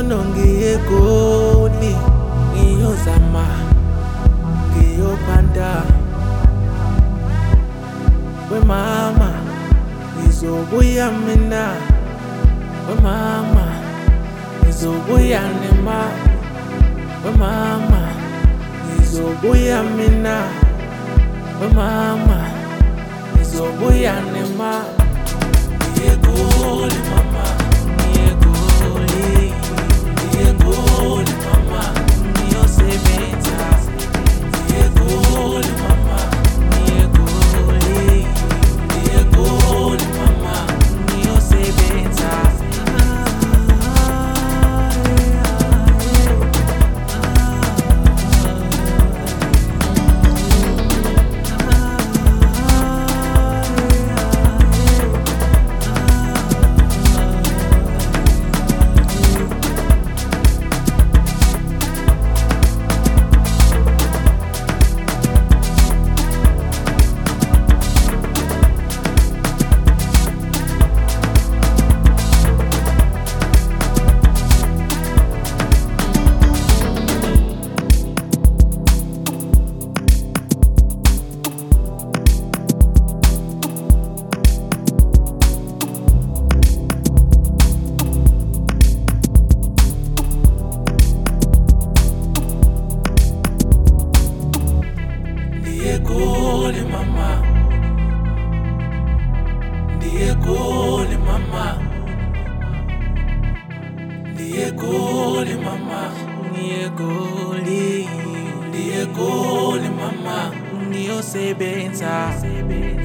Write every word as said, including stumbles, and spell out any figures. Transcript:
Ngcono ngiye eGoli ngiyozama ngiyophanda wemama ngizobuya mina wemama ngizobuya nemali wemama ngizobuya mina wemama ngizobuya nemali ngiye eGoli mama ngiye eGoli ngiye eGoli mama ngiyosebenza ngiye eGoli mama ngiye eGoli ngiye eGoli mama ngiyosebenza eGoli mama ndiye eGoli mama ndiye eGoli mama ndiye eGoli ndiye eGoli mama ngiyosebenza